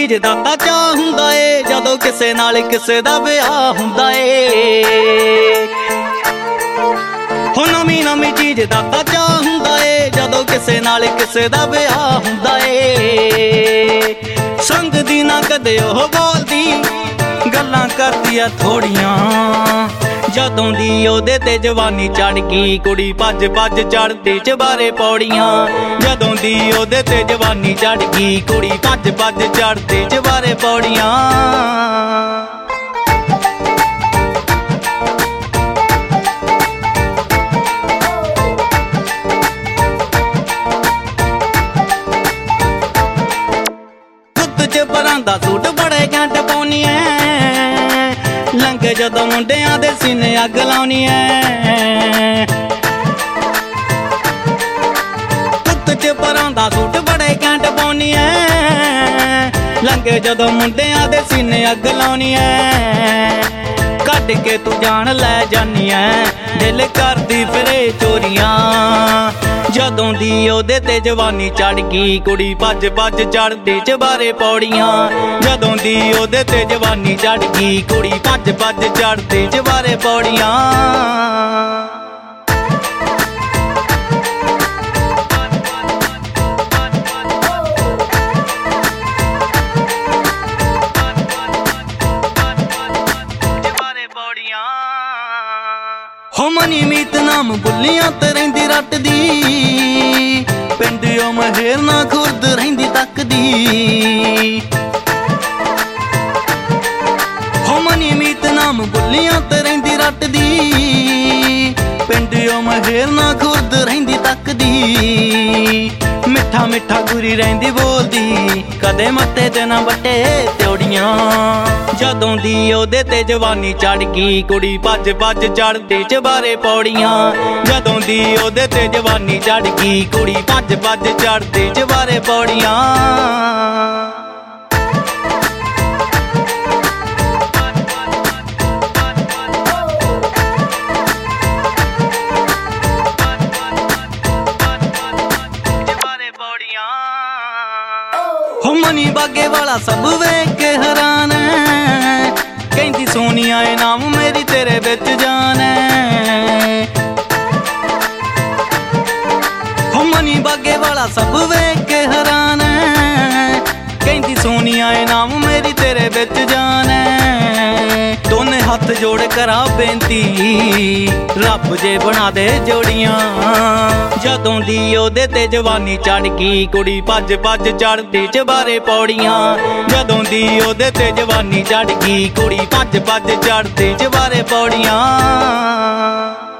चीज दा तां चाह हुंदा ए जदों किसे नाल किसे दा विआह हुंदा ए। हो नवीं नवीं चीज दा तां चाह हुंदा ए जदों किसे नाल किसे दा विआह हुंदा ए। संग दी ना कदे ओह बोलदी गल्लां करदी आ थोड़ियां जदों दी ओहदे ते जवानी चढ़ गई कुड़ी भज भज चढ़दी चबारे पौड़ियां। जदों दी ओहदे ते जवानी चढ़ गई कुड़ी भज भज चढ़दी चबारे पौड़ियां। गुत्त च परांदा सूट बड़े घैंट पाउनी ऐ लंघे जदों मुंडियां दे सीने अग लाउनी ऐ। गुत्त च परांदा सूट बड़े घैंट पाउनी ऐ लंघे जदों मुंडियां दे सीने अग लाउनी ऐ। कट के तू जान लै जानी ऐ दिल करदी फिरे चोरियां जदों दी ओहदे ते जवानी चढ़ गई कुड़ी भज भज चढ़दी चबारे पौड़ियां। जदों दी ओहदे ते जवानी चढ़ गई कुड़ी भज भज चढ़दी चबारे पौड़ियां। हो मनी मीत नाम बुलियां ते रहिंदी रटदी पिंड ओ महेर ना खुरद रहिंदी तकदी। हो मनी मीत नाम बुलियां ते रहिंदी रटदी पिंड ओ महेर ना खुरद रहिंदी तकदी। मिठा मिठा गुरी रहिंदी बोलदी कदे मत्थे ते ना बट्टे त्योड़ियां। जदों दी ओहदे ते जवानी चढ़ गई कुड़ी भज भज चढ़दी चबारे पौड़ियां। जदों दी ओहदे ते जवानी चढ़ गई कुड़ी भज भज चढ़दी चबारे पौड़ियां। हो मनी बागे वाला सब वेख के हैरान है कहंदी सोनिया ए नाम मेरी तेरे विच जान है। हो मनी बागे वाला सब वेख के हैरान है कहंदी सोनिया ए नाम मेरी तेरे विच जान है। दोने हथ जोड़ करा बेनती रब जे बना दे जोड़ियां। जदों दी ओहदे ते जवानी चढ़ गई कुड़ी भज भज चढ़दी चबारे पौड़ियां। जदों दी ओहदे ते जवानी चढ़ गई कुड़ी भज भज चढ़दी चबारे पौड़ियां।